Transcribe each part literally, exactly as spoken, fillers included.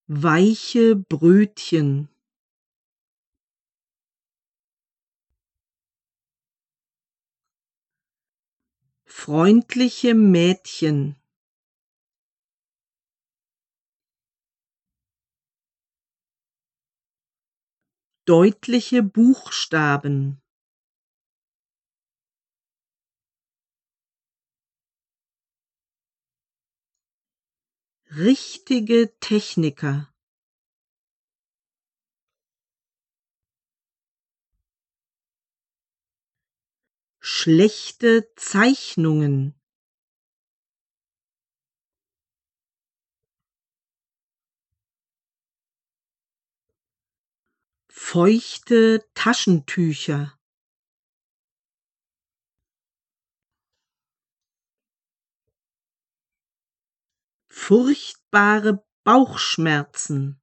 Weiche Brötchen. Freundliche Mädchen. Deutliche Buchstaben. Richtige Techniker. Schlechte Zeichnungen. Feuchte Taschentücher. Furchtbare Bauchschmerzen.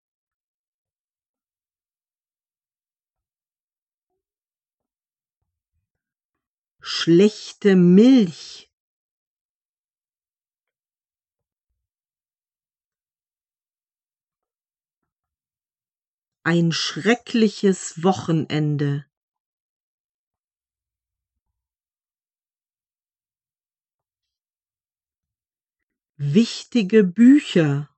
Schlechte Milch. Ein schreckliches Wochenende. Wichtige Bücher.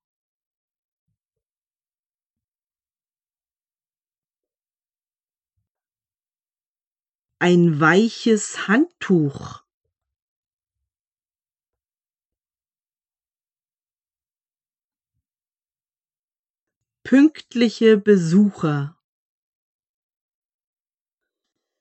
Ein weiches Handtuch. Pünktliche Besucher.